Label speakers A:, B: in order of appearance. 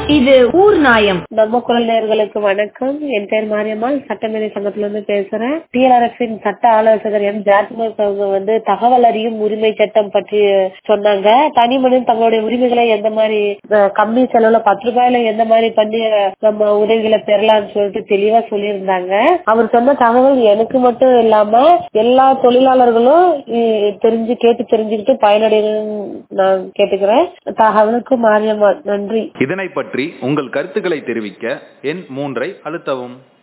A: இது ஊர் நாயம்.
B: நம்ம குரல் நேயர்களுக்கு வணக்கம். என் பேர் மாரியம்மாள், சட்டமேதை சங்கத்துல இருந்து பேசுறேன். டிஆர்எஃப் சட்ட ஆலோசகர் எம் ஜாஸ்மஸ் அவங்க தகவல் அறியும் உரிமை சட்டம் பற்றி சொன்னாங்க. தனி மனிதன் தங்களுடைய உரிமைகளை எந்த மாதிரி கம்மி செலவுல 10 ரூபாயில எந்த மாதிரி பண்ணி நம்ம உதவிகளை பெறலாம்னு சொல்லிட்டு தெளிவா சொல்லியிருந்தாங்க. அவர் சொன்ன தகவல் எனக்கு மட்டும் இல்லாம எல்லா தொழிலாளர்களும் தெரிஞ்சுக்கிட்டு பயனடையணும்னு நான் கேட்டுக்கிறேன். தகவலுக்கு மாரியம்மாள், நன்றி.
C: இதனை பற்றி உங்கள் கருத்துக்களை தெரிவிக்க எண் 3 அழுத்தவும்.